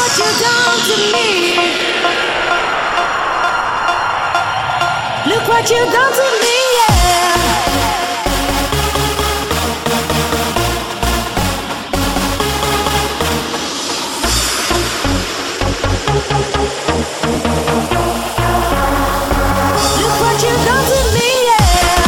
what you done to me. Look what you done to me, yeah. Look what you done to me, yeah.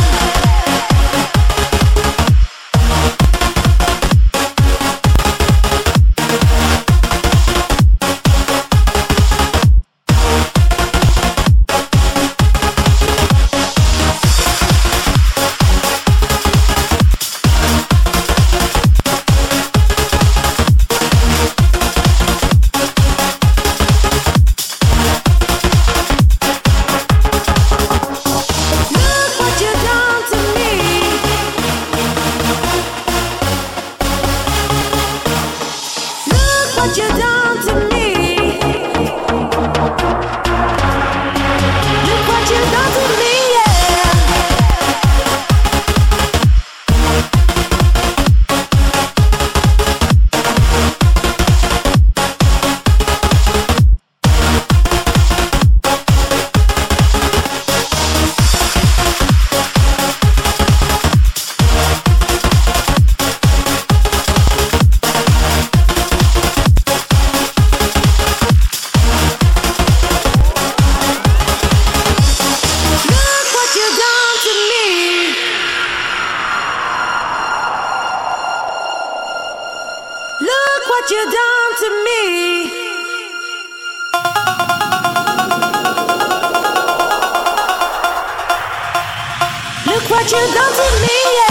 What you done to me? Look what you done to me, yeah. Look what you done to me. Look what you done to me.